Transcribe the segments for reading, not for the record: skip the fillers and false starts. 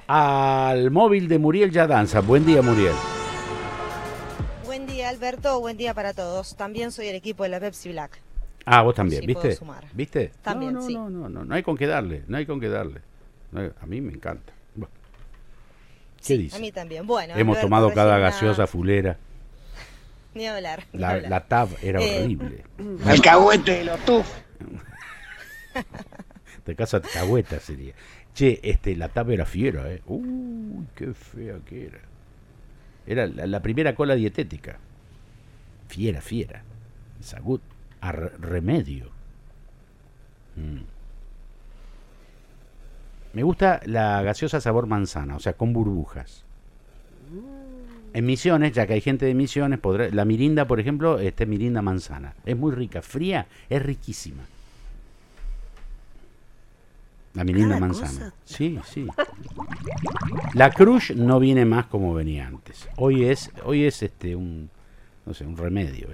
al móvil de Muriel Yadanza. Buen día, Muriel. Buen día, Alberto. Buen día para todos. También soy el equipo de la Pepsi Black. Ah, vos también, Sí, ¿viste? puedo sumar. ¿Viste? También, no, sí. No hay con qué darle, no hay con qué darle. A mí me encanta. Bueno, ¿qué Sí, dice? a mí también. Bueno, Hemos Alberto, tomado cada recién gaseosa fulera. Ni hablar. Ni La hablar. TAB era horrible. El cagüete de los tuf. De casa de cagüeta sería. Che, la TAB era fiera, ¿eh? Uy, qué fea que era. Era la primera cola dietética. Fiera. Sagut. Remedio. Me gusta la gaseosa sabor manzana, o sea, con burbujas. En Misiones, ya que hay gente de Misiones, la mirinda, por ejemplo, mirinda manzana. Es muy rica, fría, es riquísima. La mirinda manzana. Sí. La Crush no viene más como venía antes. Hoy es un remedio.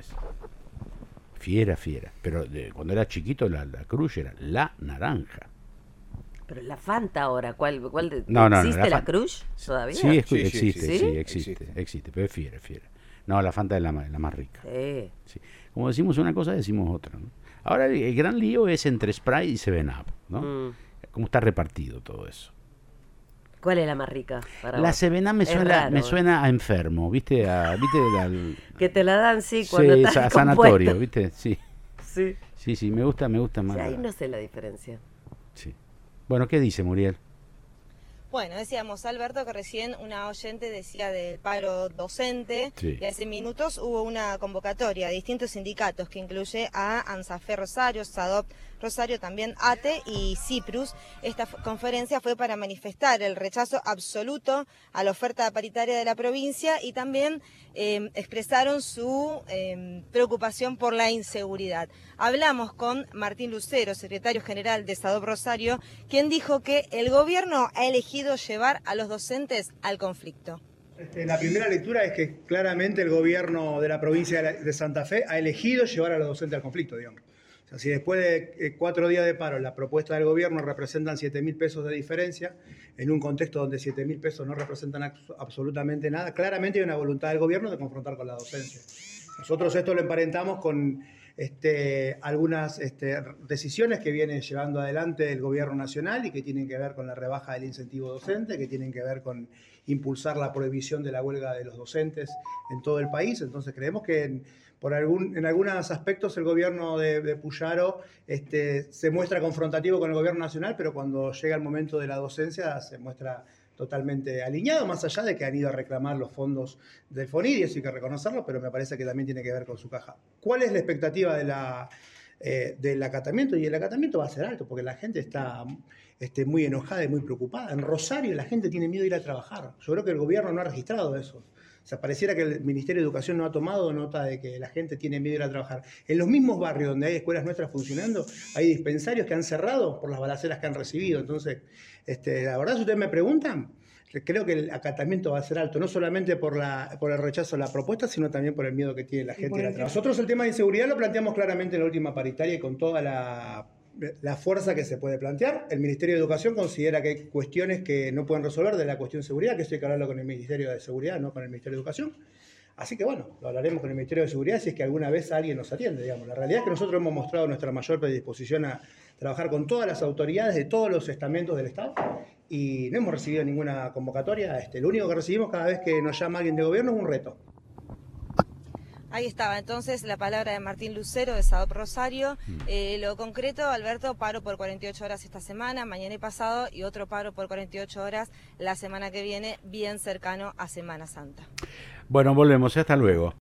Fiera. Pero cuando era chiquito la Crush era la naranja. Pero la Fanta ahora, ¿cuál No, ¿existe la Fanta. Crush todavía? Sí, Sí. existe, pero es fiera. No, la Fanta es la más rica. Sí. Como decimos una cosa, decimos otra, ¿no? Ahora el gran lío es entre Sprite y 7-Up, ¿no? ¿Cómo está repartido todo eso? ¿Cuál es la más rica para La vos? 7-Up me Es suena, raro, me suena a enfermo, ¿viste? Que te la dan, sí, cuando estás a sanatorio, compuesto. ¿viste? Sí, me gusta más. Sí, ahí no sé la diferencia. Sí. Bueno, ¿qué dice Muriel? Bueno, decíamos, Alberto, que recién una oyente decía del paro docente, Sí. y hace minutos hubo una convocatoria de distintos sindicatos que incluye a ANSAFE Rosario, SADOP Rosario, también ATE y CIPRUS. Esta conferencia fue para manifestar el rechazo absoluto a la oferta paritaria de la provincia y también expresaron su preocupación por la inseguridad. Hablamos con Martín Lucero, secretario general de SADOP Rosario, quien dijo que el gobierno ha elegido llevar a los docentes al conflicto. La primera lectura es que claramente el gobierno de la provincia de Santa Fe ha elegido llevar a los docentes al conflicto, digamos. O sea, si después de 4 días de paro la propuesta del gobierno representan 7.000 pesos de diferencia, en un contexto donde 7.000 pesos no representan absolutamente nada, claramente hay una voluntad del gobierno de confrontar con la docencia. Nosotros esto lo emparentamos con algunas decisiones que viene llevando adelante el gobierno nacional y que tienen que ver con la rebaja del incentivo docente, que tienen que ver con impulsar la prohibición de la huelga de los docentes en todo el país. Entonces creemos que en algunos aspectos el gobierno de Puyaro se muestra confrontativo con el gobierno nacional, pero cuando llega el momento de la docencia se muestra totalmente alineado, más allá de que han ido a reclamar los fondos del FONID, y eso hay que reconocerlo, pero me parece que también tiene que ver con su caja. ¿Cuál es la expectativa del acatamiento? Y el acatamiento va a ser alto, porque la gente está muy enojada y muy preocupada. En Rosario la gente tiene miedo de ir a trabajar. Yo creo que el gobierno no ha registrado eso. O sea, pareciera que el Ministerio de Educación no ha tomado nota de que la gente tiene miedo de ir a trabajar. En los mismos barrios donde hay escuelas nuestras funcionando, hay dispensarios que han cerrado por las balaceras que han recibido. Entonces, la verdad, si ustedes me preguntan, creo que el acatamiento va a ser alto, no solamente por el rechazo a la propuesta, sino también por el miedo que tiene la gente de ir a trabajar. Nosotros el tema de inseguridad lo planteamos claramente en la última paritaria y con toda la fuerza que se puede plantear. El Ministerio de Educación considera que hay cuestiones que no pueden resolver de la cuestión de seguridad, que eso hay que hablarlo con el Ministerio de Seguridad, no con el Ministerio de Educación. Así que bueno, lo hablaremos con el Ministerio de Seguridad si es que alguna vez alguien nos atiende, digamos. La realidad es que nosotros hemos mostrado nuestra mayor predisposición a trabajar con todas las autoridades de todos los estamentos del Estado y no hemos recibido ninguna convocatoria. Lo único que recibimos cada vez que nos llama alguien de gobierno es un reto. Ahí estaba entonces la palabra de Martín Lucero de SADOP Rosario. Lo concreto, Alberto, paro por 48 horas esta semana, mañana y pasado, y otro paro por 48 horas la semana que viene, bien cercano a Semana Santa. Bueno, volvemos. Hasta luego.